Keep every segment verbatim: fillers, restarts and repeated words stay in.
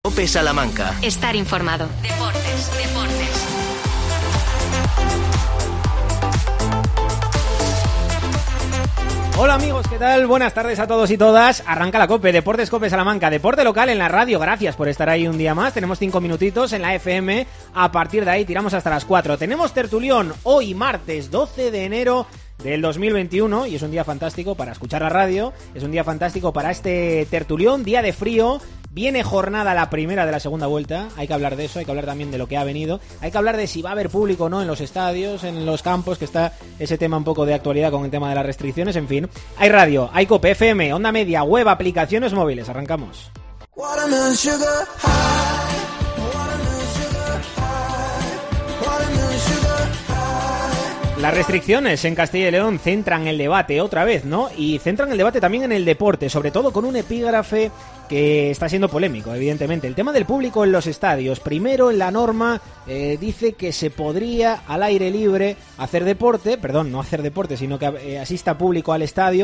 COPE Salamanca. Estar informado. Deportes, deportes. Hola amigos, ¿qué tal? Buenas tardes a todos y todas. Arranca la COPE, Deportes COPE Salamanca, deporte local en la radio. Gracias por estar ahí un día más. Tenemos cinco minutitos en la F M. A partir de ahí tiramos hasta las cuatro. Tenemos tertulión hoy martes doce de enero del dos mil veintiuno y es un día fantástico para escuchar la radio. Es un día fantástico para este tertulión, día de frío. Viene jornada la primera de la segunda vuelta, hay que hablar de eso, hay que hablar también de lo que ha venido, hay que hablar de si va a haber público o no en los estadios, en los campos, que está ese tema un poco de actualidad con el tema de las restricciones, en fin. Hay radio, hay COPE, F M, onda media, web, aplicaciones móviles, arrancamos. Las restricciones en Castilla y León centran el debate otra vez, ¿no? Y centran el debate también en el deporte, sobre todo con un epígrafe que está siendo polémico, evidentemente. El tema del público en los estadios. Primero, en la norma eh, dice que se podría al aire libre hacer deporte, perdón, no hacer deporte, sino que eh, asista público al estadio,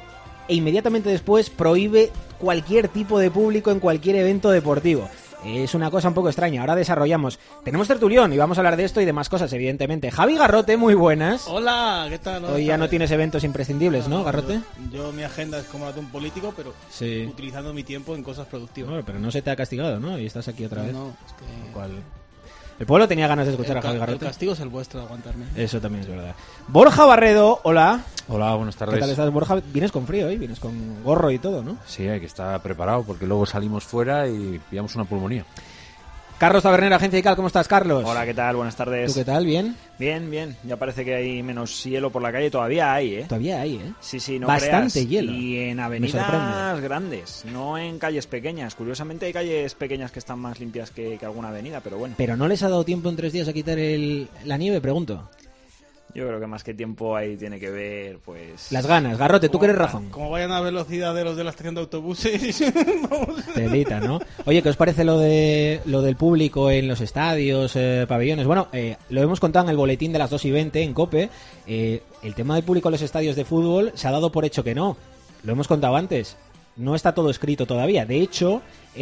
e inmediatamente después prohíbe cualquier tipo de público en cualquier evento deportivo. Es una cosa un poco extraña, ahora desarrollamos. Tenemos tertulión y vamos a hablar de esto y de más cosas, evidentemente. Javi Garrote, muy buenas. Hola, ¿qué tal? Hoy ya no tienes eventos imprescindibles, ¿no, Garrote? Yo, yo mi agenda es como la de un político, pero sí, utilizando mi tiempo en cosas productivas. Bueno, pero no se te ha castigado, ¿no? Y estás aquí otra no, vez. No, es que... ¿Cuál? El pueblo tenía ganas de escuchar el a Javi Garrote. El castigo es el vuestro, aguantarme. Eso también es verdad. Borja Barredo, hola. Hola, buenas tardes. ¿Qué tal estás, Borja? Vienes con frío hoy, vienes con gorro y todo, ¿no? Sí, hay que estar preparado porque luego salimos fuera y pillamos una pulmonía. Carlos Tabernera, Agencia ICAL, ¿cómo estás, Carlos? Hola, ¿qué tal? Buenas tardes. ¿Tú qué tal? ¿Bien? Bien, bien. Ya parece que hay menos hielo por la calle. Todavía hay, ¿eh? Todavía hay, ¿eh? Sí, sí, no Bastante creas. hielo. Y en avenidas grandes, no en calles pequeñas. Curiosamente hay calles pequeñas que están más limpias que, que alguna avenida, pero bueno. ¿Pero no les ha dado tiempo en tres días a quitar el, la nieve, pregunto? Yo creo que más que tiempo ahí tiene que ver, pues... Las ganas. Garrote, tú que eres razón. Como vayan a velocidad de los de la estación de autobuses... Telita, ¿no? Oye, ¿qué os parece lo de lo del público en los estadios, eh, pabellones? Bueno, eh, lo hemos contado en el boletín de las dos y veinte en COPE. Eh, el tema del público en los estadios de fútbol se ha dado por hecho que no. Lo hemos contado antes. No está todo escrito todavía. De hecho,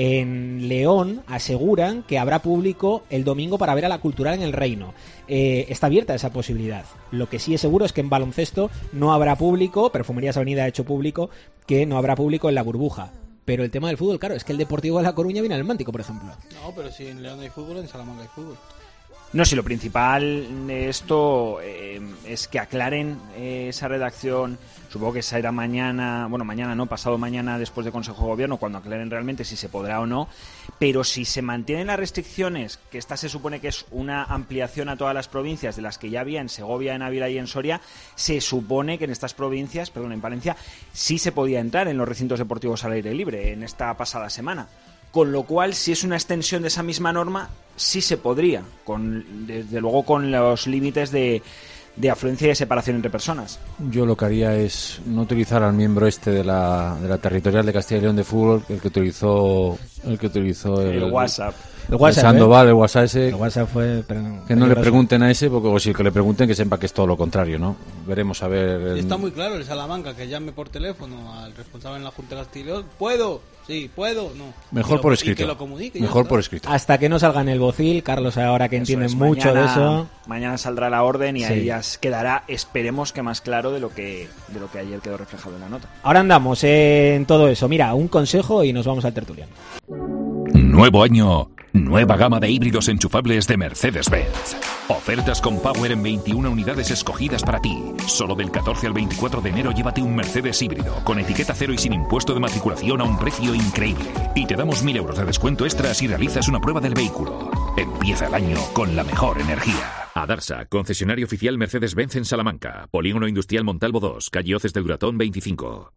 en León aseguran que habrá público el domingo para ver a la Cultural en el Reino. Eh, está abierta esa posibilidad. Lo que sí es seguro es que en baloncesto no habrá público. Perfumerías Avenida ha hecho público que no habrá público en la burbuja. Pero el tema del fútbol, claro, es que el Deportivo de La Coruña viene al Mántico, por ejemplo. No, pero si en León hay fútbol, en Salamanca hay fútbol. No, si lo principal de esto eh, es que aclaren eh, esa redacción. Supongo que será mañana, bueno, mañana no, pasado mañana después de Consejo de Gobierno, cuando aclaren realmente si se podrá o no. Pero si se mantienen las restricciones, que esta se supone que es una ampliación a todas las provincias de las que ya había en Segovia, en Ávila y en Soria, se supone que en estas provincias, perdón, en Palencia, sí se podía entrar en los recintos deportivos al aire libre en esta pasada semana. Con lo cual, si es una extensión de esa misma norma, sí se podría, con, desde luego con los límites de, de afluencia y de separación entre personas. Yo lo que haría es no utilizar al miembro este de la, de la territorial de Castilla y León de fútbol, el que utilizó el que utilizó el, el WhatsApp. El WhatsApp, el Sandoval, ¿eh? el WhatsApp ese. El WhatsApp fue... Pero, que no le pregunten a ese, porque o si que le pregunten que sepa que es todo lo contrario, ¿no? Veremos a ver... En... Está muy claro el Salamanca, que llame por teléfono al responsable en la Junta de Castilla y León. ¿Puedo? Sí, ¿puedo? No. Mejor lo, por escrito. Y que lo comunique. Mejor por escrito. Hasta que no salga en el bocil, Carlos, ahora que entiende mucho mañana, de eso... Mañana saldrá la orden y sí, ahí ya quedará, esperemos que más claro de lo que, de lo que ayer quedó reflejado en la nota. Ahora andamos en todo eso. Mira, un consejo y nos vamos al tertuliano. Nuevo año, nueva gama de híbridos enchufables de Mercedes-Benz. Ofertas con Power en veintiuna unidades escogidas para ti. Solo del catorce al veinticuatro de enero llévate un Mercedes híbrido con etiqueta cero y sin impuesto de matriculación a un precio increíble. Y te damos mil euros de descuento extra si realizas una prueba del vehículo. Empieza el año con la mejor energía. Adarsa, concesionario oficial Mercedes-Benz en Salamanca. Polígono Industrial Montalvo dos, calle Hoces del Duratón veinticinco.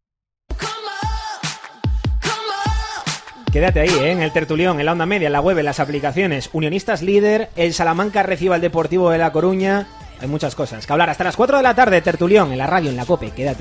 Quédate ahí, ¿eh? En el tertulión, en la onda media, en la web, en las aplicaciones. Unionistas líder, el Salamanca recibe al Deportivo de La Coruña. Hay muchas cosas que hablar. Hasta las cuatro de la tarde, tertulión, en la radio, en la COPE. Quédate.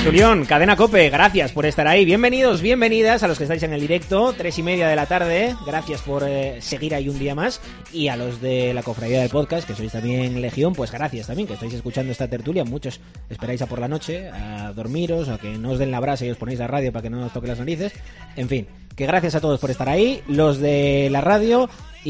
Tertulión, Cadena COPE, gracias por estar ahí. Bienvenidos, bienvenidas a los que estáis en el directo, tres y media de la tarde. Gracias por eh, seguir ahí un día más. Y a los de la cofradía del podcast, que sois también legión, pues gracias también, que estáis escuchando esta tertulia. Muchos esperáis a por la noche, a dormiros, a que no os den la brasa y os ponéis la radio para que no os toque las narices. En fin, que gracias a todos por estar ahí, los de la radio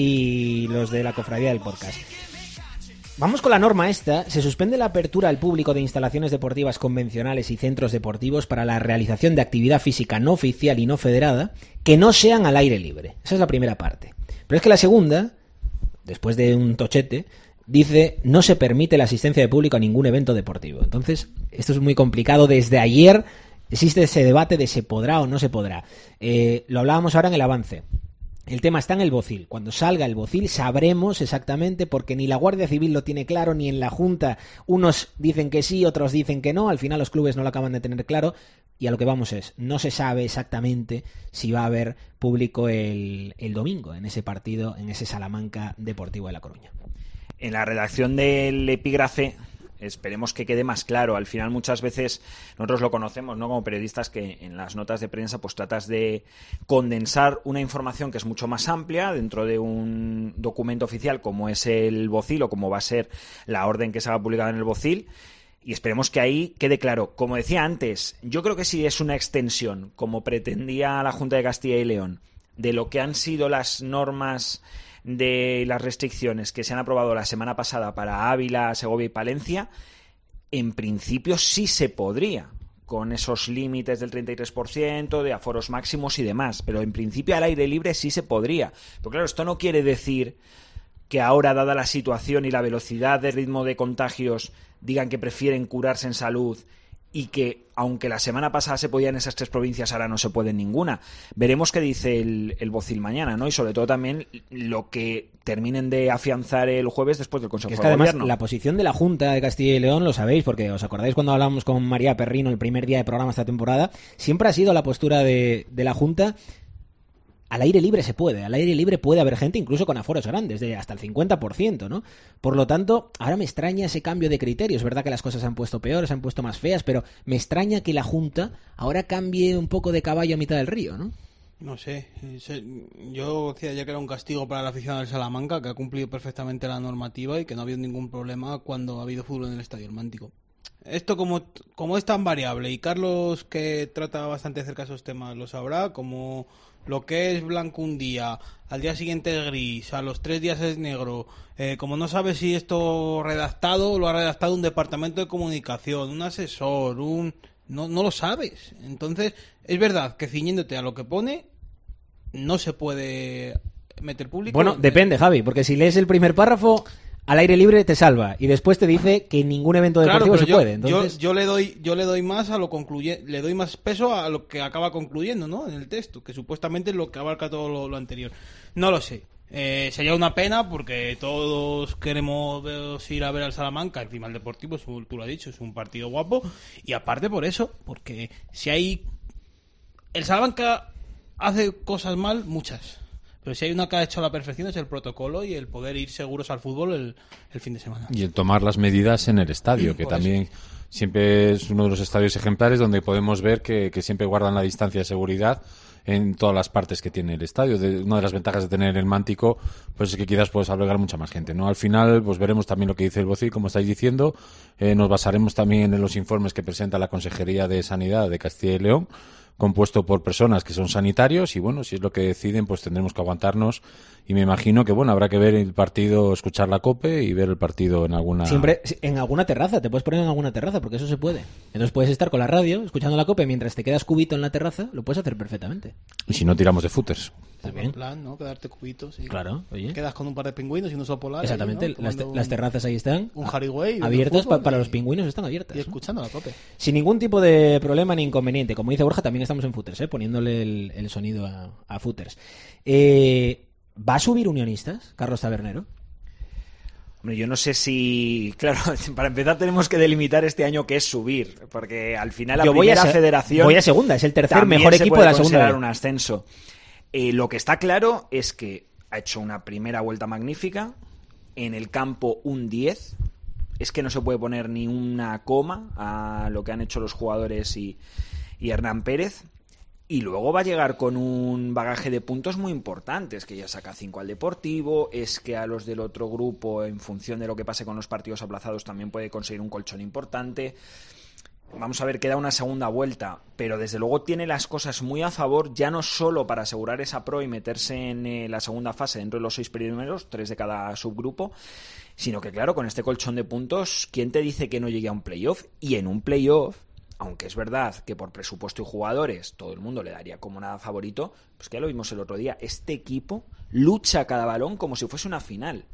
y los de la cofradía del podcast. Vamos con la norma esta. Se suspende la apertura al público de instalaciones deportivas convencionales y centros deportivos para la realización de actividad física no oficial y no federada que no sean al aire libre. Esa es la primera parte. Pero es que la segunda, después de un tochete, dice no se permite la asistencia de público a ningún evento deportivo. Entonces, esto es muy complicado. Desde ayer existe ese debate de se podrá o no se podrá. Eh, lo hablábamos ahora en el avance. El tema está en el bocil. Cuando salga el bocil sabremos exactamente, porque ni la Guardia Civil lo tiene claro, ni en la Junta unos dicen que sí, otros dicen que no. Al final los clubes no lo acaban de tener claro. Y a lo que vamos es, no se sabe exactamente si va a haber público el, el domingo en ese partido, en ese Salamanca Deportivo de La Coruña. En la redacción del epígrafe esperemos que quede más claro. Al final muchas veces nosotros lo conocemos, ¿no?, como periodistas, que en las notas de prensa pues tratas de condensar una información que es mucho más amplia dentro de un documento oficial como es el bocil o como va a ser la orden que se haga publicada en el bocil, y esperemos que ahí quede claro. Como decía antes, yo creo que si es una extensión, como pretendía la Junta de Castilla y León, de lo que han sido las normas de las restricciones que se han aprobado la semana pasada para Ávila, Segovia y Palencia, en principio sí se podría, con esos límites del treinta y tres por ciento, de aforos máximos y demás, pero en principio al aire libre sí se podría. Pero claro, esto no quiere decir que ahora, dada la situación y la velocidad de ritmo de contagios, digan que prefieren curarse en salud y que, aunque la semana pasada se podía en esas tres provincias, ahora no se puede en ninguna. Veremos qué dice el, el bocil mañana, ¿no? Y sobre todo también lo que terminen de afianzar el jueves después del Consejo que es de que además Gobierno. La posición de la Junta de Castilla y León, lo sabéis, porque os acordáis cuando hablamos con María Perrino el primer día de programa esta temporada, siempre ha sido la postura de, de la Junta. Al aire libre se puede, al aire libre puede haber gente incluso con aforos grandes, de hasta el cincuenta por ciento, ¿no? Por lo tanto, ahora me extraña ese cambio de criterios. Es verdad que las cosas se han puesto peores, se han puesto más feas, pero me extraña que la Junta ahora cambie un poco de caballo a mitad del río, ¿no? No sé, yo decía ya que era un castigo para la afición del Salamanca, que ha cumplido perfectamente la normativa y que no ha habido ningún problema cuando ha habido fútbol en el Estadio El Mántico. Esto como, como es tan variable, y Carlos, que trata bastante cerca esos temas, lo sabrá, como lo que es blanco un día, al día siguiente es gris, a los tres días es negro, eh, como no sabes si esto redactado lo ha redactado un departamento de comunicación, un asesor, un no, no lo sabes. Entonces, es verdad que ciñéndote a lo que pone, no se puede meter público. Bueno, depende, Javi, porque si lees el primer párrafo, al aire libre te salva, y después te dice que ningún evento deportivo claro, se yo, puede. Entonces... yo, yo le doy yo le doy más a lo concluye, le doy más peso a lo que acaba concluyendo, ¿no?, en el texto, que supuestamente es lo que abarca todo lo, lo anterior. No lo sé. Eh, sería una pena porque todos queremos ir a ver al Salamanca. Encima el Deportivo, tú lo has dicho, es un partido guapo, y aparte por eso, porque si hay el Salamanca hace cosas mal, muchas. Pero si hay una que ha hecho a la perfección es el protocolo y el poder ir seguros al fútbol el, el fin de semana. Y el tomar las medidas en el estadio, que Por también eso. siempre es uno de los estadios ejemplares donde podemos ver que, que siempre guardan la distancia de seguridad en todas las partes que tiene el estadio. De, una de las ventajas de tener el Mántico pues es que quizás puedes albergar mucha más gente, ¿no? Al final pues veremos también lo que dice el bocil, como estáis diciendo. Eh, nos basaremos también en los informes que presenta la Consejería de Sanidad de Castilla y León, compuesto por personas que son sanitarios, y bueno, si es lo que deciden, pues tendremos que aguantarnos, y me imagino que bueno, habrá que ver el partido, escuchar la COPE y ver el partido en alguna... Siempre en alguna terraza, te puedes poner en alguna terraza, porque eso se puede. Entonces puedes estar con la radio, escuchando la COPE, mientras te quedas cubito en la terraza, lo puedes hacer perfectamente. Y si no, tiramos de footers. También. En plan, ¿no? Quedarte cubitos y Claro, oye. quedas con un par de pingüinos y un oso polar. Exactamente, ahí, ¿no? las, te- Tomando las un- terrazas ahí están. un Harry-Way, viendo abiertas, fútbol pa- para y- los pingüinos están abiertas. Y ¿no? escuchando la COPE. Sin ningún tipo de problema ni inconveniente. Como dice Borja, también estamos en Footers, ¿eh? Poniéndole el, el sonido a, a Footers. Eh, ¿Va a subir Unionistas, Carlos Tabernero? Hombre, yo no sé si... Claro, para empezar tenemos que delimitar este año qué es subir, porque al final la Yo voy a primera se- federación... voy a segunda, es el tercer también mejor se equipo puede de la segunda considerar B. un ascenso. Eh, lo que está claro es que ha hecho una primera vuelta magnífica, en el campo un diez, es que no se puede poner ni una coma a lo que han hecho los jugadores y, y Hernán Pérez. Y luego va a llegar con un bagaje de puntos muy importantes, que ya saca cinco al Deportivo, es que a los del otro grupo, en función de lo que pase con los partidos aplazados, también puede conseguir un colchón importante. Vamos a ver, queda una segunda vuelta, pero desde luego tiene las cosas muy a favor, ya no solo para asegurar esa pro y meterse en eh, la segunda fase dentro de los seis primeros, tres de cada subgrupo, sino que claro, con este colchón de puntos, ¿quién te dice que no llegue a un playoff? Y en un playoff, aunque es verdad que por presupuesto y jugadores todo el mundo le daría como nada favorito, pues que ya lo vimos el otro día, este equipo lucha cada balón como si fuese una final.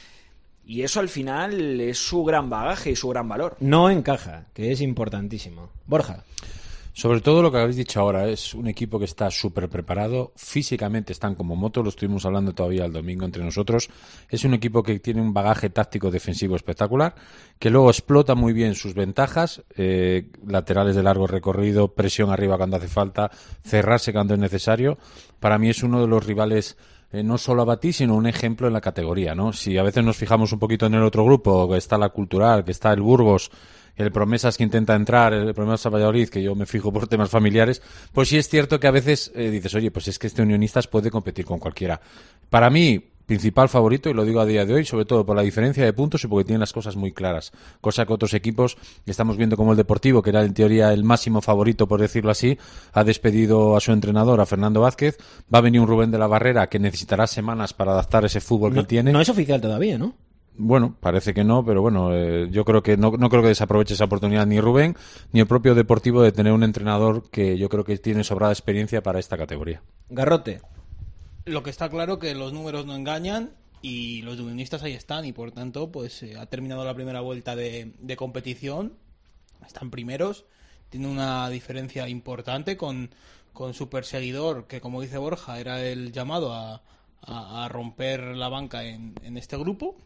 Y eso al final es su gran bagaje y su gran valor. No encaja, que es importantísimo. Borja. Sobre todo lo que habéis dicho ahora, es un equipo que está súper preparado, físicamente están como moto, lo estuvimos hablando todavía el domingo entre nosotros, es un equipo que tiene un bagaje táctico defensivo espectacular, que luego explota muy bien sus ventajas, eh, laterales de largo recorrido, presión arriba cuando hace falta, cerrarse cuando es necesario. Para mí es uno de los rivales eh, no solo a batir, sino un ejemplo en la categoría, ¿no? Si a veces nos fijamos un poquito en el otro grupo, que está la Cultural, que está el Burgos, el Promesas que intenta entrar, el Promesas Valladolid, que yo me fijo por temas familiares, pues sí es cierto que a veces eh, dices, oye, pues es que este Unionistas puede competir con cualquiera. Para mí, principal favorito, y lo digo a día de hoy, sobre todo por la diferencia de puntos y porque tienen las cosas muy claras, cosa que otros equipos, estamos viendo como el Deportivo, que era en teoría el máximo favorito, por decirlo así, ha despedido a su entrenador, a Fernando Vázquez, va a venir un Rubén de la Barrera que necesitará semanas para adaptar ese fútbol no, que él tiene. No es oficial todavía, ¿no? Bueno, parece que no, pero bueno, eh, yo creo que no, no creo que desaproveche esa oportunidad ni Rubén ni el propio Deportivo de tener un entrenador que yo creo que tiene sobrada experiencia para esta categoría. Garrote. Lo que está claro que los números no engañan y los unionistas ahí están y por tanto pues eh, ha terminado la primera vuelta de, de competición, están primeros, tiene una diferencia importante con, con su perseguidor que, como dice Borja, era el llamado a, a, a romper la banca en, en este grupo.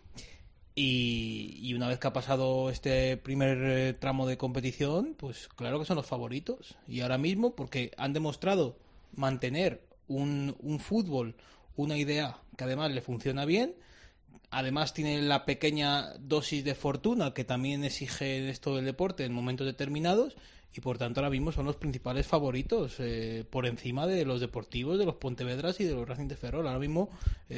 Y, y una vez que ha pasado este primer eh, tramo de competición, pues claro que son los favoritos. Y ahora mismo, porque han demostrado mantener un, un fútbol, una idea que además le funciona bien, además tiene la pequeña dosis de fortuna que también exige esto del deporte en momentos determinados, y por tanto ahora mismo son los principales favoritos eh, por encima de los Deportivos, de los Pontevedras y de los Racing de Ferrol. Ahora mismo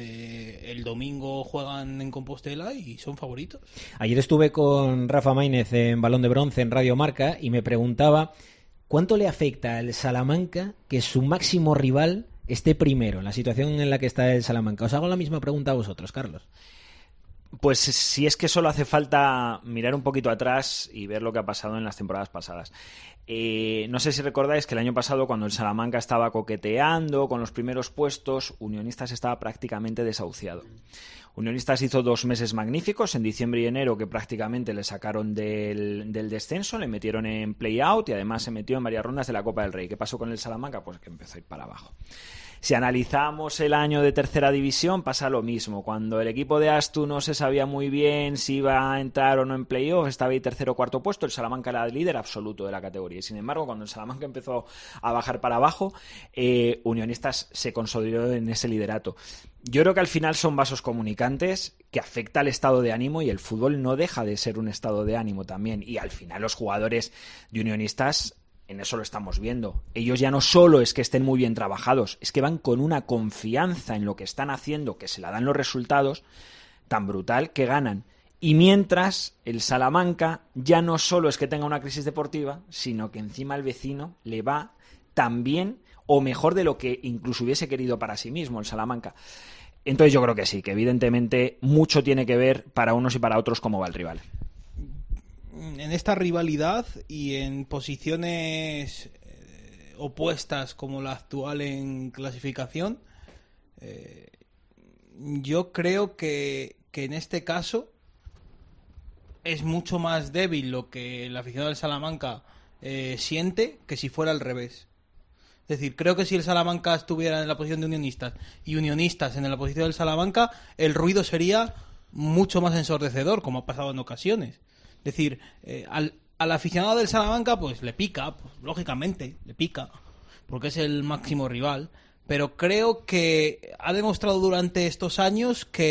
eh, el domingo juegan en Compostela y son favoritos. Ayer estuve con Rafa Maínez en Balón de Bronce en Radio Marca y me preguntaba cuánto le afecta al Salamanca que su máximo rival esté primero en la situación en la que está el Salamanca. Os hago la misma pregunta a vosotros, Carlos. Pues si es que solo hace falta mirar un poquito atrás y ver lo que ha pasado en las temporadas pasadas. Eh, no sé si recordáis que el año pasado, cuando el Salamanca estaba coqueteando con los primeros puestos, Unionistas estaba prácticamente desahuciado. Unionistas hizo dos meses magníficos, en diciembre y enero, que prácticamente le sacaron del, del descenso, le metieron en play-out y además se metió en varias rondas de la Copa del Rey. ¿Qué pasó con el Salamanca? Pues que empezó a ir para abajo. Si analizamos el año de tercera división, pasa lo mismo. Cuando el equipo de Astu no se sabía muy bien si iba a entrar o no en playoff, estaba ahí tercero o cuarto puesto, el Salamanca era el líder absoluto de la categoría. Y sin embargo, cuando el Salamanca empezó a bajar para abajo, eh, Unionistas se consolidó en ese liderato. Yo creo que al final son vasos comunicantes que afecta al estado de ánimo, y el fútbol no deja de ser un estado de ánimo también. Y al final los jugadores de Unionistas, en eso lo estamos viendo. Ellos ya no solo es que estén muy bien trabajados, es que van con una confianza en lo que están haciendo, que se la dan los resultados, tan brutal que ganan. Y mientras el Salamanca ya no solo es que tenga una crisis deportiva, sino que encima al vecino le va tan bien o mejor de lo que incluso hubiese querido para sí mismo el Salamanca. Entonces yo creo que sí, que evidentemente mucho tiene que ver para unos y para otros cómo va el rival. En esta rivalidad y en posiciones eh, opuestas como la actual en clasificación, eh, yo creo que, que en este caso es mucho más débil lo que el aficionado del Salamanca eh, siente que si fuera al revés. Es decir, creo que si el Salamanca estuviera en la posición de Unionistas y Unionistas en la posición del Salamanca, el ruido sería mucho más ensordecedor, como ha pasado en ocasiones. Es decir, eh, al, al aficionado del Salamanca pues le pica, pues, lógicamente, le pica, porque es el máximo rival, pero creo que ha demostrado durante estos años que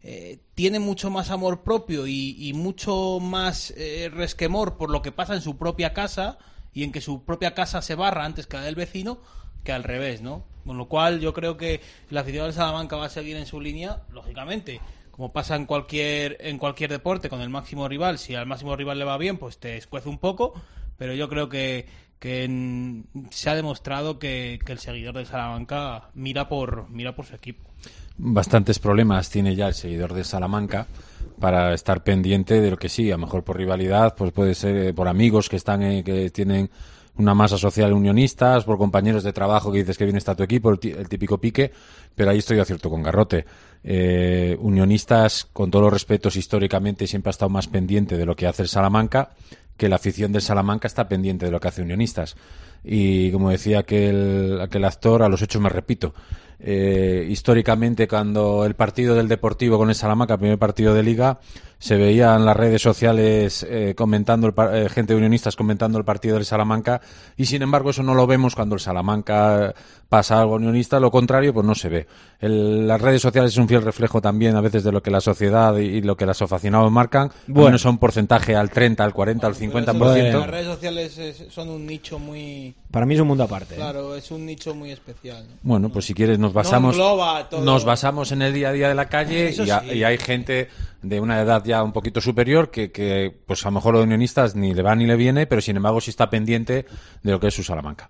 eh, tiene mucho más amor propio y, y mucho más eh, resquemor por lo que pasa en su propia casa y en que su propia casa se barra antes que la del vecino, que al revés, ¿no? Con lo cual yo creo que la afición del Salamanca va a seguir en su línea, lógicamente, como pasa en cualquier en cualquier deporte con el máximo rival. Si al máximo rival le va bien, pues te escuece un poco, pero yo creo que, que en, se ha demostrado que, que el seguidor del Salamanca mira por mira por su equipo. Bastantes problemas tiene ya el seguidor de Salamanca para estar pendiente de lo que sí, a lo mejor por rivalidad, pues puede ser eh, por amigos que están eh, que tienen una masa social unionistas, por compañeros de trabajo que dices que bien está tu equipo, el, t- el típico pique, pero ahí estoy de acierto con Garrote. Eh, unionistas, con todos los respetos, históricamente siempre ha estado más pendiente de lo que hace el Salamanca, que la afición del Salamanca está pendiente de lo que hace Unionistas. Y como decía aquel, aquel actor, a los hechos me repito. Eh, históricamente, cuando el partido del Deportivo con el Salamanca, el primer partido de Liga, se veía en las redes sociales eh, comentando el par- eh, gente de Unionistas comentando el partido del Salamanca, y sin embargo eso no lo vemos cuando el Salamanca pasa algo unionista, lo contrario pues no se ve. El, las redes sociales es un fiel reflejo también a veces de lo que la sociedad y, y lo que los aficionados marcan. Bueno, bueno, son un porcentaje al treinta, al cuarenta, al cincuenta por ciento. Las redes sociales es- son un nicho muy... Para mí es un mundo aparte. ¿eh? Claro, es un nicho muy especial, ¿no? Bueno, pues si quieres nos basamos No engloba todo. nos basamos en el día a día de la calle Eso y, a- sí. y hay gente de una edad ya un poquito superior que, que pues a lo mejor los unionistas ni le va ni le viene, pero sin embargo sí está pendiente de lo que es su Salamanca.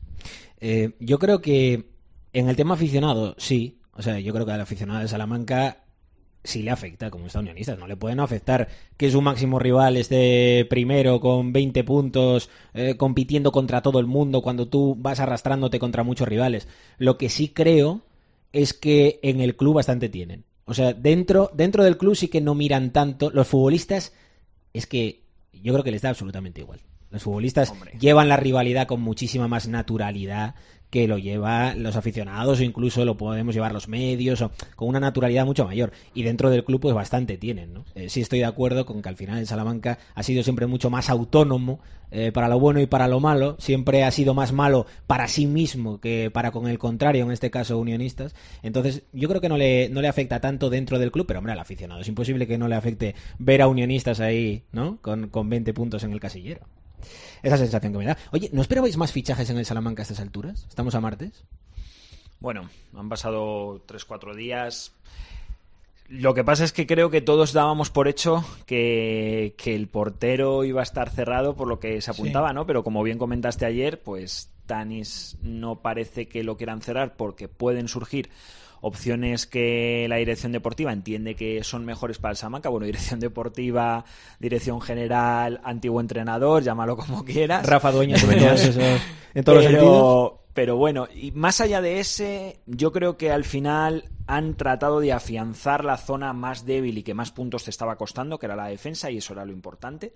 Eh, yo creo que en el tema aficionado, sí. O sea, yo creo que al aficionado de Salamanca sí le afecta, como está Unionistas. No le puede no afectar que su máximo rival esté primero con veinte puntos, eh, compitiendo contra todo el mundo, cuando tú vas arrastrándote contra muchos rivales. Lo que sí creo es que en el club bastante tienen. O sea, dentro, dentro del club sí que no miran tanto. Los futbolistas, es que yo creo que les da absolutamente igual. Los futbolistas Hombre. llevan la rivalidad con muchísima más naturalidad que lo llevan los aficionados, o incluso lo podemos llevar los medios, o con una naturalidad mucho mayor. Y dentro del club pues bastante tienen, ¿no? Eh, sí estoy de acuerdo con que al final el Salamanca ha sido siempre mucho más autónomo, eh, para lo bueno y para lo malo. Siempre ha sido más malo para sí mismo que para con el contrario, en este caso Unionistas. Entonces yo creo que no le, no le afecta tanto dentro del club, pero hombre, al aficionado es imposible que no le afecte ver a Unionistas ahí, ¿no? Con, con veinte puntos en el casillero. Esa sensación que me da. Oye, ¿no esperabais más fichajes en el Salamanca a estas alturas? ¿Estamos a martes? Bueno, han pasado tres cuatro días. Lo que pasa es que creo que todos dábamos por hecho que, que el portero iba a estar cerrado por lo que se apuntaba, Sí. ¿no? Pero como bien comentaste ayer, pues Tanis no parece que lo quieran cerrar porque pueden surgir opciones que la dirección deportiva entiende que son mejores para el Salamanca. Bueno, dirección deportiva, dirección general, antiguo entrenador, llámalo como quieras. Rafa Dueñas en todos, esos, en todos los Pero- sentidos. Pero bueno, y más allá de ese, yo creo que al final han tratado de afianzar la zona más débil y que más puntos te estaba costando, que era la defensa, y eso era lo importante.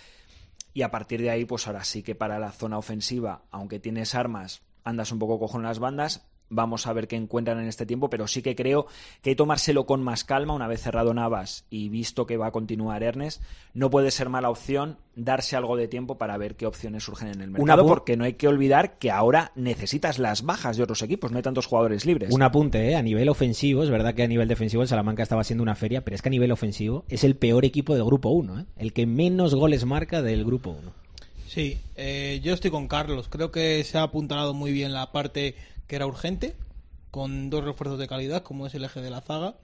Y a partir de ahí, pues ahora sí que para la zona ofensiva, aunque tienes armas, andas un poco cojo en las bandas. Vamos a ver qué encuentran en este tiempo, pero sí que creo que hay que tomárselo con más calma una vez cerrado Navas y visto que va a continuar Ernest. No puede ser mala opción darse algo de tiempo para ver qué opciones surgen en el mercado, pu- porque no hay que olvidar que ahora necesitas las bajas de otros equipos, no hay tantos jugadores libres. Un apunte, ¿eh? A nivel ofensivo, es verdad que a nivel defensivo el Salamanca estaba siendo una feria, pero es que a nivel ofensivo es el peor equipo del Grupo uno, ¿eh? El que menos goles marca del Grupo uno. Sí, eh, yo estoy con Carlos. Creo que se ha apuntalado muy bien la parte que era urgente, con dos refuerzos de calidad, como es el eje de la zaga.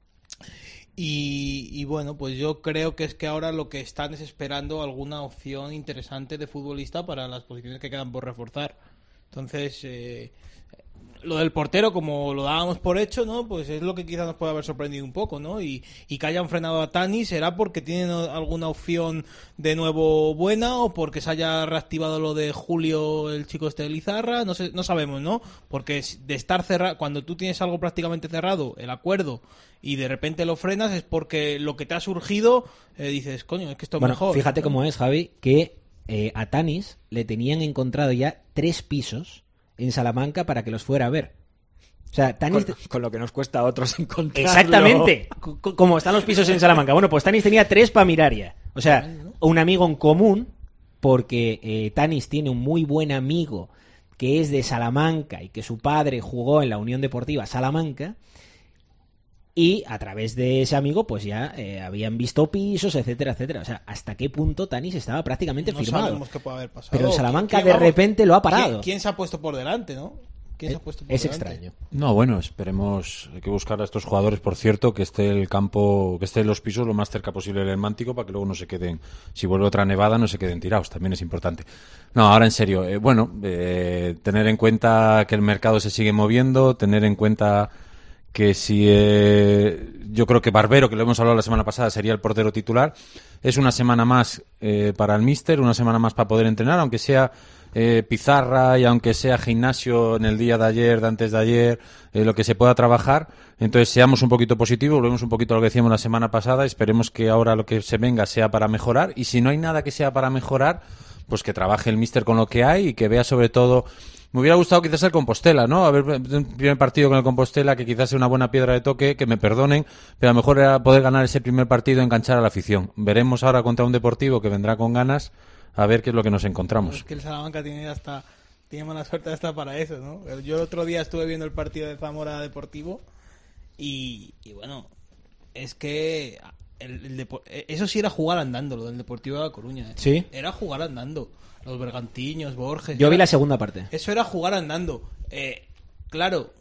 Y, y bueno, pues yo creo que es que ahora lo que están es esperando alguna opción interesante de futbolista para las posiciones que quedan por reforzar. Entonces, eh, lo del portero, como lo dábamos por hecho, ¿no? Pues es lo que quizás nos puede haber sorprendido un poco, ¿no? Y, y que hayan frenado a Tani será porque tienen alguna opción de nuevo buena o porque se haya reactivado lo de Julio, el chico este de Lizarra, no sé, no sabemos, ¿no? Porque de estar cerrado, cuando tú tienes algo prácticamente cerrado, el acuerdo, y de repente lo frenas, es porque lo que te ha surgido, eh, dices, coño, es que esto es Bueno, mejor. fíjate ¿no? cómo es, Javi, que eh, a Tanis le tenían encontrado ya tres pisos en Salamanca para que los fuera a ver. O sea, Tanis... con, con lo que nos cuesta a otros encontrarlo. Exactamente, C- c- como están los pisos en Salamanca. Bueno, pues Tanis tenía tres para mirar ya. O sea, un amigo en común, porque eh, Tanis tiene un muy buen amigo que es de Salamanca y que su padre jugó en la Unión Deportiva Salamanca, y a través de ese amigo pues ya eh, habían visto pisos, etcétera, etcétera. O sea, ¿hasta qué punto Tanis estaba prácticamente No firmado? sabemos qué puede haber pasado. Pero el Salamanca ¿Quién- de vamos? repente lo ha parado. ¿Quién, quién se ha puesto por delante, no? ¿Quién se ha puesto por Es delante? extraño. No, bueno, esperemos. Hay que buscar a estos jugadores, por cierto, que esté el campo, que esté los pisos lo más cerca posible del Mántico para que luego no se queden, si vuelve otra nevada, no se queden tirados. También es importante. No, ahora en serio. Eh, bueno, eh, tener en cuenta que el mercado se sigue moviendo, tener en cuenta que si eh, yo creo que Barbero, que lo hemos hablado la semana pasada, sería el portero titular. Es una semana más eh, para el míster, una semana más para poder entrenar, aunque sea eh, pizarra y aunque sea gimnasio en el día de ayer, de antes de ayer, eh, lo que se pueda trabajar. Entonces seamos un poquito positivos, volvemos un poquito a lo que decíamos la semana pasada, esperemos que ahora lo que se venga sea para mejorar, y si no hay nada que sea para mejorar, pues que trabaje el míster con lo que hay y que vea sobre todo. Me hubiera gustado quizás el Compostela, ¿no? A ver, un primer partido con el Compostela que quizás sea una buena piedra de toque, que me perdonen, pero a lo mejor era poder ganar ese primer partido y enganchar a la afición. Veremos ahora contra un Deportivo que vendrá con ganas, a ver qué es lo que nos encontramos. Es que el Salamanca tiene hasta tiene mala suerte hasta para eso, ¿no? Yo el otro día estuve viendo el partido de Zamora Deportivo y, y bueno, es que el, el Depo- eso sí era jugar andando, lo del Deportivo de La Coruña. ¿eh? Sí. Era jugar andando. Los Bergantiños, Borges... Yo era- vi la segunda parte. Eso era jugar andando. Eh, claro,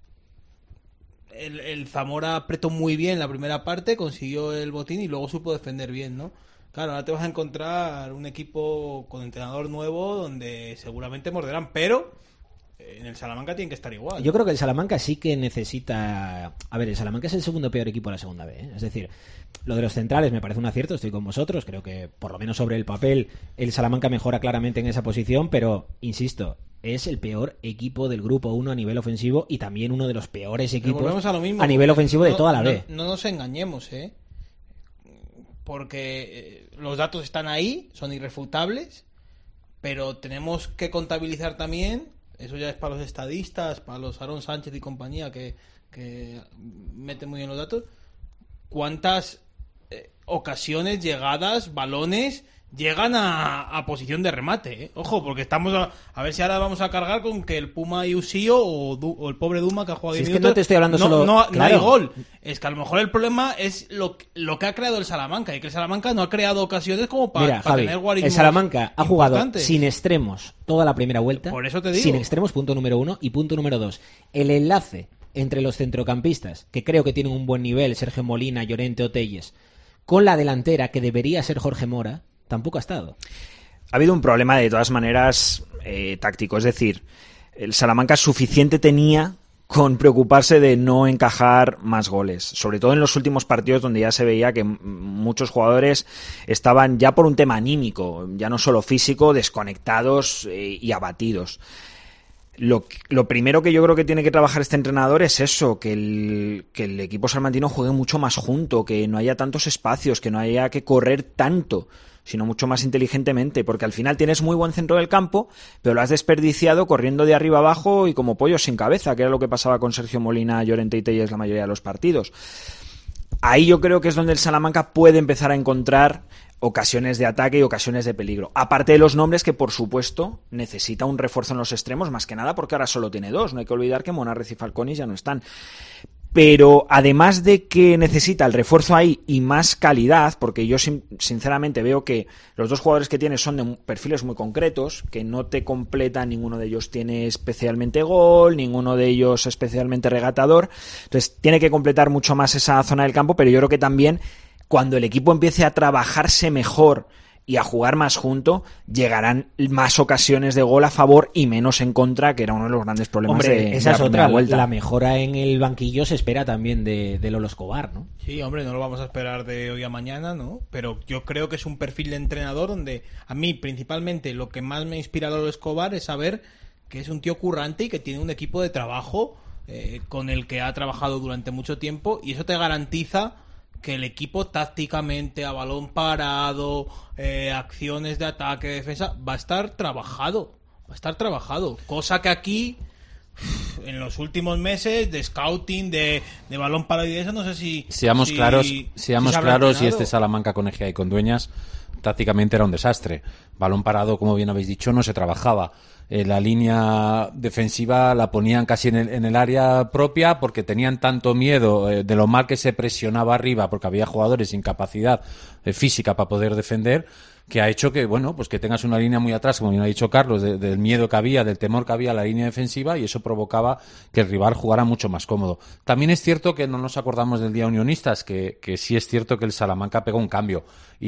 el, el Zamora apretó muy bien la primera parte, consiguió el botín y luego supo defender bien, ¿no? Claro, ahora te vas a encontrar un equipo con entrenador nuevo donde seguramente morderán, pero eh, en el Salamanca tienen que estar igual. Yo creo que el Salamanca sí que necesita... A ver, el Salamanca es el segundo peor equipo de la segunda B, ¿eh? Es decir, lo de los centrales me parece un acierto, estoy con vosotros, creo que por lo menos sobre el papel el Salamanca mejora claramente en esa posición, pero, insisto, es el peor equipo del grupo uno a nivel ofensivo y también uno de los peores Pero equipos volvemos a lo mismo. a nivel ofensivo de No- toda la no- B. No nos engañemos, ¿eh? Porque eh, los datos están ahí, son irrefutables, pero tenemos que contabilizar también, eso ya es para los estadistas, para los Aaron Sánchez y compañía que, que meten muy bien los datos, cuántas eh, ocasiones, llegadas, balones llegan a, a posición de remate, ¿eh? Ojo, porque estamos a, a ver si ahora vamos a cargar con que el Puma y Usío o, Du- o el pobre Duma que ha jugado Si diez es que minutos, no te estoy hablando no, solo- no, no claro. hay gol. Es que a lo mejor el problema es lo, lo que ha creado el Salamanca y que el Salamanca no ha creado ocasiones como para, Mira, para Javi, tener guarismos el Salamanca ha jugado importantes. sin extremos toda la primera vuelta. Por eso te digo. Sin extremos, punto número uno. Y punto número dos, el enlace entre los centrocampistas, que creo que tienen un buen nivel, Sergio Molina, Llorente o Telles, con la delantera, que debería ser Jorge Mora, tampoco ha estado. Ha habido un problema de todas maneras eh, táctico, es decir, el Salamanca suficiente tenía con preocuparse de no encajar más goles, sobre todo en los últimos partidos donde ya se veía que m- muchos jugadores estaban ya por un tema anímico, ya no solo físico, desconectados eh, y abatidos. Lo, lo primero que yo creo que tiene que trabajar este entrenador es eso, que el, que el equipo salmantino juegue mucho más junto, que no haya tantos espacios, que no haya que correr tanto, sino mucho más inteligentemente, porque al final tienes muy buen centro del campo, pero lo has desperdiciado corriendo de arriba abajo y como pollo sin cabeza, que era lo que pasaba con Sergio Molina, Llorente y Telles la mayoría de los partidos. Ahí yo creo que es donde el Salamanca puede empezar a encontrar ocasiones de ataque y ocasiones de peligro. Aparte de los nombres que, por supuesto, necesita un refuerzo en los extremos, más que nada porque ahora solo tiene dos. No hay que olvidar que Monarrez y Falconis ya no están. Pero además de que necesita el refuerzo ahí y más calidad, porque yo sin- sinceramente veo que los dos jugadores que tiene son de perfiles muy concretos, que no te completan, ninguno de ellos tiene especialmente gol, ninguno de ellos especialmente regatador, entonces tiene que completar mucho más esa zona del campo, pero yo creo que también cuando el equipo empiece a trabajarse mejor y a jugar más junto, llegarán más ocasiones de gol a favor y menos en contra, que era uno de los grandes problemas Hombre, de, esa de es la otra. primera vuelta. La mejora en el banquillo se espera también de, de Lolo Escobar, ¿no? Sí, hombre, no lo vamos a esperar de hoy a mañana, ¿no? Pero yo creo que es un perfil de entrenador donde a mí principalmente lo que más me inspira a Lolo Escobar es saber que es un tío currante y que tiene un equipo de trabajo eh, con el que ha trabajado durante mucho tiempo y eso te garantiza que el equipo tácticamente, a balón parado, eh, acciones de ataque, defensa, va a estar trabajado, va a estar trabajado, cosa que aquí en los últimos meses de scouting, de, de balón parado y de eso, no sé si... Seamos si- claros, si seamos se habrá claros y entrenado. este Salamanca con Egea y con Dueñas tácticamente era un desastre. Balón parado, como bien habéis dicho, no se trabajaba. Eh, la línea defensiva la ponían casi en el, en el área propia porque tenían tanto miedo eh, de lo mal que se presionaba arriba, porque había jugadores sin capacidad eh, física para poder defender, que ha hecho que, bueno, pues que tengas una línea muy atrás, como bien ha dicho Carlos, de, del miedo que había, del temor que había a la línea defensiva, y eso provocaba que el rival jugara mucho más cómodo. También es cierto que no nos acordamos del día Unionistas, que, que sí es cierto que el Salamanca pegó un cambio,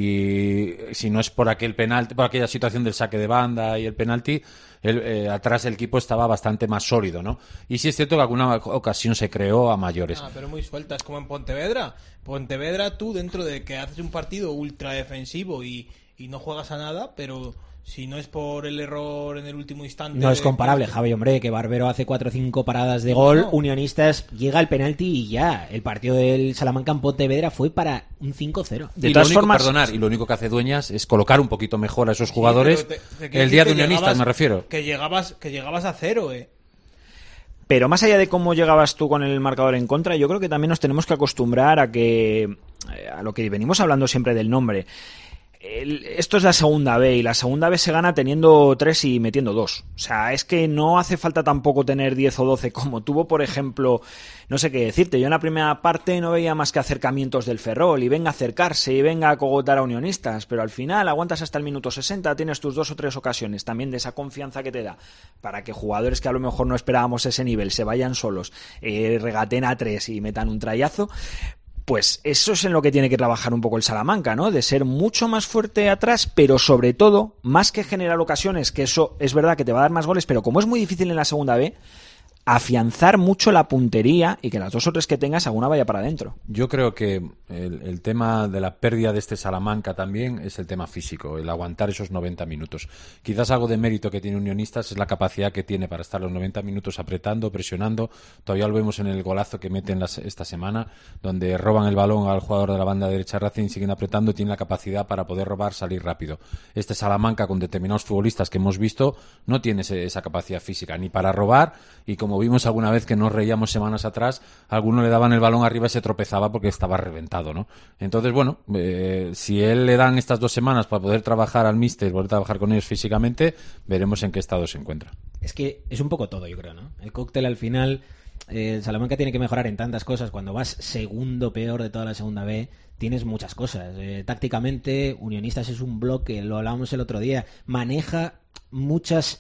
y si no es por aquel penalti, por aquella situación del saque de banda y el penalti, el, eh, atrás el equipo estaba bastante más sólido, ¿no? Y sí es cierto que alguna ocasión se creó a mayores. Ah, pero muy suelta, es como en Pontevedra. Pontevedra, tú dentro de que haces un partido ultra defensivo y y no juegas a nada, pero si no es por el error en el último instante... No es comparable, de... Javi, hombre, que Barbero hace cuatro o cinco paradas de gol, no. Unionistas llega al penalti y ya. El partido del Salamanca en Pontevedra fue para un cinco cero. De y todas único, formas... Perdonar, y lo único que hace Dueñas es colocar un poquito mejor a esos jugadores. Sí, te, te el día de Unionistas, llegabas, me refiero. Que llegabas, que llegabas a cero, eh. Pero más allá de cómo llegabas tú con el marcador en contra, yo creo que también nos tenemos que acostumbrar a que... a lo que venimos hablando siempre del nombre. El, esto es la segunda B y la segunda B se gana teniendo tres y metiendo dos. O sea, es que no hace falta tampoco tener diez o doce como tuvo, por ejemplo, no sé qué decirte. Yo en la primera parte no veía más que acercamientos del Ferrol y venga a acercarse y venga a cogotar a Unionistas, pero al final aguantas hasta el minuto sesenta, tienes tus dos o tres ocasiones también de esa confianza que te da para que jugadores que a lo mejor no esperábamos ese nivel se vayan solos, eh, regaten a tres y metan un trayazo. Pues eso es en lo que tiene que trabajar un poco el Salamanca, ¿no? De ser mucho más fuerte atrás, pero sobre todo, más que generar ocasiones, que eso es verdad que te va a dar más goles, pero como es muy difícil en la segunda B, afianzar mucho la puntería y que las dos o tres que tengas alguna vaya para adentro. Yo creo que el, el tema de la pérdida de este Salamanca también es el tema físico, el aguantar esos noventa minutos. Quizás algo de mérito que tiene Unionistas es la capacidad que tiene para estar los noventa minutos apretando, presionando. Todavía lo vemos en el golazo que meten las, esta semana, donde roban el balón al jugador de la banda derecha Racing, siguen apretando y tienen la capacidad para poder robar, salir rápido. Este Salamanca, con determinados futbolistas que hemos visto, no tiene ese, esa capacidad física ni para robar, y como vimos alguna vez que nos reíamos semanas atrás, alguno le daban el balón arriba y se tropezaba porque estaba reventado, ¿no? Entonces, bueno, eh, si él le dan estas dos semanas para poder trabajar al míster, poder trabajar con ellos físicamente, veremos en qué estado se encuentra. Es que es un poco todo, yo creo, ¿no? El cóctel al final, eh, el Salamanca tiene que mejorar en tantas cosas. Cuando vas segundo peor de toda la segunda B, tienes muchas cosas. Eh, tácticamente, Unionistas es un bloque, lo hablábamos el otro día, maneja muchas...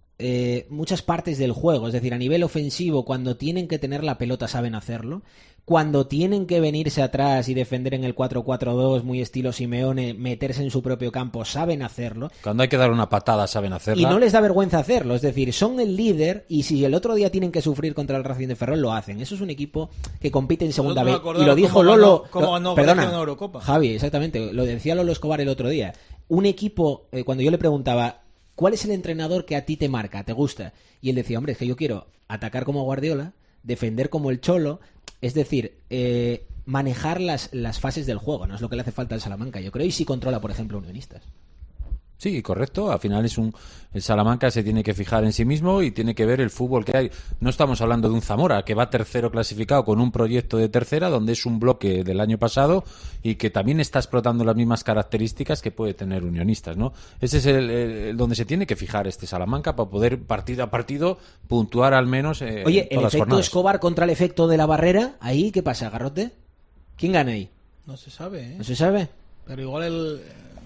Eh, muchas partes del juego, es decir, a nivel ofensivo, cuando tienen que tener la pelota saben hacerlo, cuando tienen que venirse atrás y defender en el cuatro cuatro dos muy estilo Simeone, meterse en su propio campo, saben hacerlo. Cuando hay que dar una patada saben hacerla. Y no les da vergüenza hacerlo, es decir, son el líder y si el otro día tienen que sufrir contra el Racing de Ferrol, lo hacen. Eso es un equipo que compite en segunda B. Y lo dijo Lolo... Como no, perdona, Eurocopa. Javi, exactamente, lo decía Lolo Escobar el otro día. Un equipo, eh, cuando yo le preguntaba ¿cuál es el entrenador que a ti te marca, te gusta? Y él decía, hombre, es que yo quiero atacar como Guardiola, defender como el Cholo, es decir, eh, manejar las, las fases del juego, no es lo que le hace falta al Salamanca, yo creo, y sí controla, por ejemplo, Unionistas. Sí, correcto. Al final es un el Salamanca se tiene que fijar en sí mismo y tiene que ver el fútbol que hay. No estamos hablando de un Zamora que va tercero clasificado con un proyecto de tercera donde es un bloque del año pasado y que también está explotando las mismas características que puede tener Unionistas, ¿no? Ese es el, el donde se tiene que fijar este Salamanca para poder partido a partido puntuar al menos. Eh, Oye, en todas el efecto jornadas. Escobar contra el efecto de la barrera, ahí ¿qué pasa, Garrote? ¿Quién gana ahí? No se sabe, ¿eh? ¿No se sabe? Pero igual el...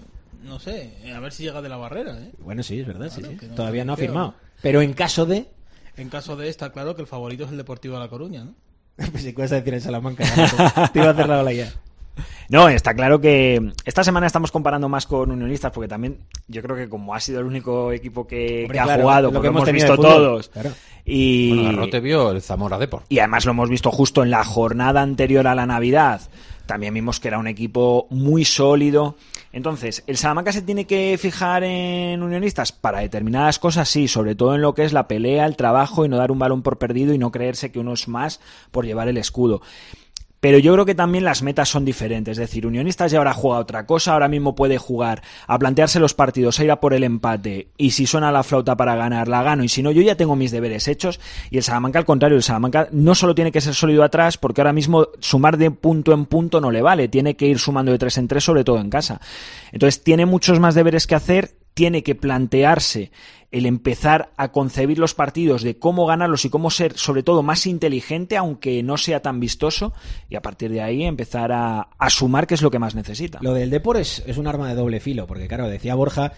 No sé, a ver si llega de la barrera, ¿eh? Bueno, sí, es verdad, claro, sí, sí. no Todavía no ha creo. firmado. Pero en caso de... En caso de, está claro que el favorito es el Deportivo de La Coruña, ¿no? Pues si puedes decir en Salamanca, Garrote. Te iba a hacer la ola ya. No, está claro que esta semana estamos comparando más con Unionistas porque también yo creo que como ha sido el único equipo que, Hombre, que ha claro, jugado, lo porque que hemos hemos visto tenido de fútbol. todos. Claro. Y, Bueno, Garrote vio el Zamora Depor. y además lo hemos visto justo en la jornada anterior a la Navidad. También vimos que era un equipo muy sólido. Entonces, ¿el Salamanca se tiene que fijar en Unionistas? Para determinadas cosas sí, sobre todo en lo que es la pelea, el trabajo y no dar un balón por perdido y no creerse que uno es más por llevar el escudo. Pero yo creo que también las metas son diferentes. Es decir, Unionistas ya ahora juega otra cosa, ahora mismo puede jugar a plantearse los partidos, a ir a por el empate, y si suena la flauta para ganar, la gano, y si no, yo ya tengo mis deberes hechos. Y el Salamanca, al contrario, el Salamanca no solo tiene que ser sólido atrás, porque ahora mismo sumar de punto en punto no le vale, tiene que ir sumando de tres en tres, sobre todo en casa. Entonces tiene muchos más deberes que hacer, tiene que plantearse el empezar a concebir los partidos de cómo ganarlos y cómo ser, sobre todo, más inteligente, aunque no sea tan vistoso, y a partir de ahí empezar a, a sumar, que es lo que más necesita. Lo del Depor es, es un arma de doble filo, porque claro, decía Borja,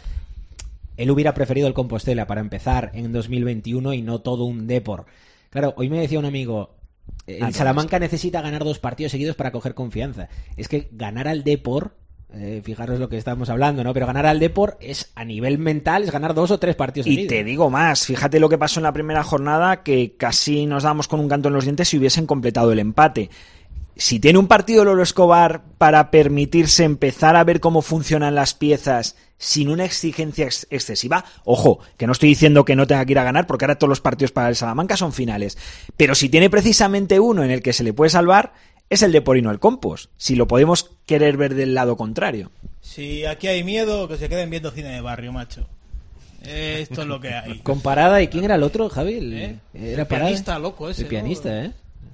él hubiera preferido el Compostela para empezar en dos mil veintiuno y no todo un Depor. Claro, hoy me decía un amigo, el ah, Salamanca no. necesita ganar dos partidos seguidos para coger confianza. Es que ganar al Depor... Eh, fijaros lo que estamos hablando, ¿no? Pero ganar al Depor es, a nivel mental, es ganar dos o tres partidos y seguidos. Te digo más, fíjate lo que pasó en la primera jornada, que casi nos damos con un canto en los dientes si hubiesen completado el empate. Si tiene un partido Lolo Escobar para permitirse empezar a ver cómo funcionan las piezas sin una exigencia ex- excesiva, ojo, que no estoy diciendo que no tenga que ir a ganar, porque ahora todos los partidos para el Salamanca son finales, pero si tiene precisamente uno en el que se le puede salvar, es el Depor y no el Compost, si lo podemos querer ver del lado contrario. Si aquí hay miedo, que se queden viendo cine de barrio, macho. Esto es lo que hay. Con Parada, ¿y quién era el otro, Javi? El, ¿Eh? Era el Parada. pianista loco ese. El pianista, ¿no? ¿eh?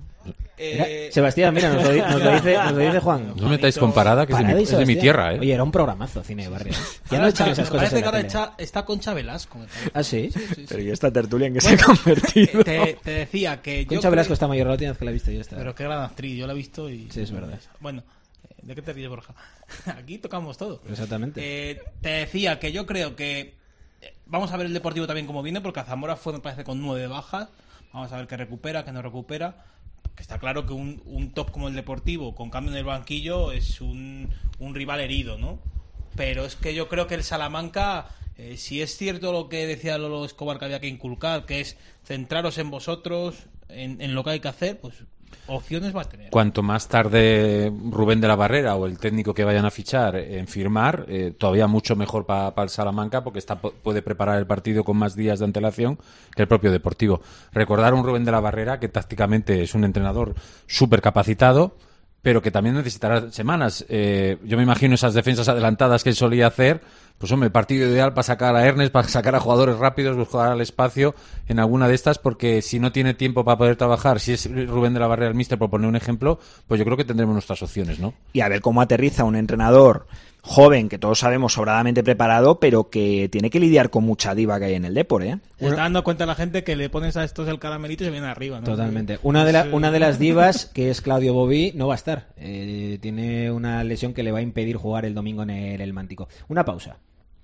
Eh... Sebastián, mira, nos lo, nos lo dice, nos lo dice Juan. No metáis con Parada, que es de, mi, es de mi tierra, ¿eh? Oye, era un programazo, cine de barrio. Ya ahora no echan está, esas cosas parece en que la ahora tele. está, está Concha Velasco. Me parece. ¿Ah, sí? Sí, sí, sí. Pero ¿y esta tertulia en qué Bueno, se ha convertido? Te, te decía que yo Concha Velasco creo... está mayor, la última vez que la he visto yo está. Pero qué gran actriz, yo la he visto y... Sí, es verdad. Bueno, ¿de qué te ríes, Borja? Aquí tocamos todo. Exactamente. Eh, te decía que yo creo que... Vamos a ver el Deportivo también cómo viene, porque a Zamora fue, me parece, con nueve bajas. Vamos a ver qué recupera, qué no recupera. Que está claro que un, un top como el Deportivo, con cambio en el banquillo, es un, un rival herido, ¿no? Pero es que yo creo que el Salamanca, eh, si es cierto lo que decía Lolo Escobar que había que inculcar, que es centraros en vosotros, en, en lo que hay que hacer, pues opciones va a tener. Cuanto más tarde Rubén de la Barrera o el técnico que vayan a fichar en firmar, eh, todavía mucho mejor para pa el Salamanca, porque está, puede preparar el partido con más días de antelación que el propio Deportivo. Recordar a un Rubén de la Barrera que tácticamente es un entrenador súper capacitado, pero que también necesitará semanas. Eh, yo me imagino esas defensas adelantadas que él solía hacer, pues hombre, partido ideal para sacar a Ernest, para sacar a jugadores rápidos, buscar al espacio en alguna de estas, porque si no tiene tiempo para poder trabajar, si es Rubén de la Barrera el míster, por poner un ejemplo, pues yo creo que tendremos nuestras opciones, ¿no? Y a ver cómo aterriza un entrenador joven, que todos sabemos sobradamente preparado, pero que tiene que lidiar con mucha diva que hay en el Depor, ¿eh? Se está dando cuenta la gente que le pones a estos el caramelito y se viene arriba, ¿no? Totalmente. Una de, la, una de las divas, que es Claudio Bobí, no va a estar. Eh, tiene una lesión que le va a impedir jugar el domingo en el, el Mántico. Una pausa.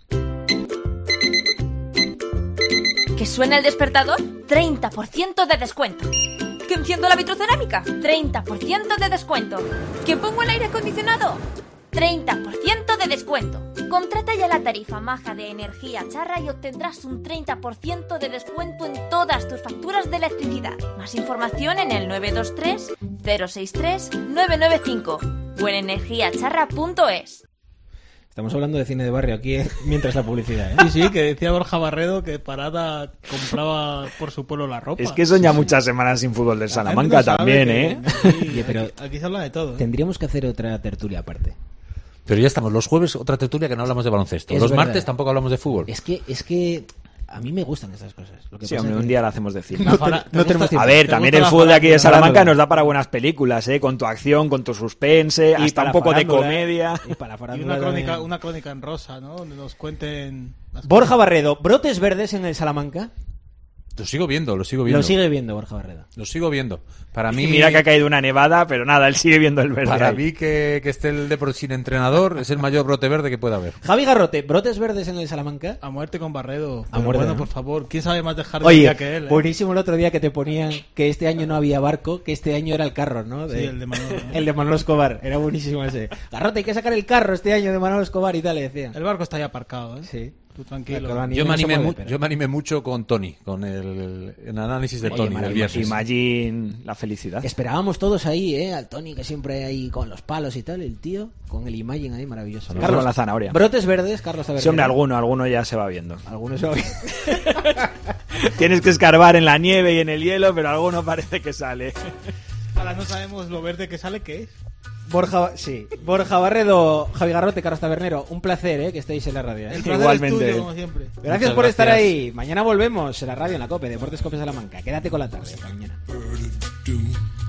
¿Que suena el despertador? treinta por ciento de descuento. ¿Que enciendo la vitrocerámica? treinta por ciento de descuento. ¿Que pongo el aire acondicionado? treinta por ciento de descuento. Contrata ya la tarifa maja de Energía Charra y obtendrás un treinta por ciento de descuento en todas tus facturas de electricidad. Más información en el nueve dos tres, cero seis tres, nueve nueve cinco o en energía charra punto es. Estamos hablando de cine de barrio aquí, ¿eh? Mientras la publicidad, ¿eh? Sí, sí, que decía Borja Barredo que Parada compraba por su pueblo la ropa. Es que son ya muchas semanas sin fútbol del Salamanca no también, que, ¿eh? Sí, Oye, pero aquí, aquí se habla de todo. ¿eh? Tendríamos que hacer otra tertulia aparte. Pero ya estamos, los jueves otra tertulia que no hablamos de baloncesto. Es Los verdad. martes tampoco hablamos de fútbol. Es que, es que a mí me gustan estas cosas. Lo que Sí, pasa hombre, es que un día la hacemos de cine. La fara- no ¿te tenemos gusta- tiempo. A ver, ¿te también gusta el la fútbol de aquí de farándula? Salamanca nos da para buenas películas, ¿eh? Con tu acción, con tu suspense, Y hasta para un poco de farándula, comedia. Y, para Y farándula una crónica, también. una crónica en rosa, ¿no? Donde nos cuenten... las Borja Barredo, brotes verdes en el Salamanca. Lo sigo viendo, lo sigo viendo. Lo sigue viendo Borja Barredo. Lo sigo viendo. Para mí, Y mira que ha caído una nevada, pero nada, él sigue viendo el verde. para ahí. mí que, que esté el Depor sin entrenador es el mayor brote verde que pueda haber. Javi Garrote, brotes verdes en el Salamanca. A muerte con Barredo. A Pero muerte, bueno, ¿no? por favor, ¿quién sabe más dejar de Oye, día que él? ¿eh? buenísimo el otro día que te ponían que este año no había barco, que este año era el carro, ¿no? Sí, el de Manolo, ¿no? El de Manolo Escobar, era buenísimo ese. Garrote, hay que sacar el carro este año de Manolo Escobar y tal, le decían. El barco está ya aparcado, ¿eh? Sí. Tú tranquilo. Claro, ni- Yo me, no se animé mueve, mu- pero- yo me animé mucho con Tony, con el, el análisis de Oye, Tony del maravilloso. viernes. Imagine la felicidad. Esperábamos todos ahí, ¿eh? Al Tony, que siempre ahí con los palos y tal, el tío, con el Imagine ahí, maravilloso. Carlos con la zanahoria. Brotes verdes, Carlos Taberner. Sí, hombre, alguno, alguno ya se va viendo. Algunos se va bien. Tienes que escarbar en la nieve y en el hielo, pero alguno parece que sale. Ahora no sabemos lo verde que sale, ¿qué es? Borja, sí. Borja Barredo, Javi Garrote, Carlos Tabernero, un placer, ¿eh? Que estéis en la radio. ¿eh? El placer Igualmente. es tuyo, como siempre. Gracias Muchas por estar gracias. ahí. Mañana volvemos en la radio, en la COPE, Deportes COPE Salamanca. Quédate con la tarde. Hasta mañana. do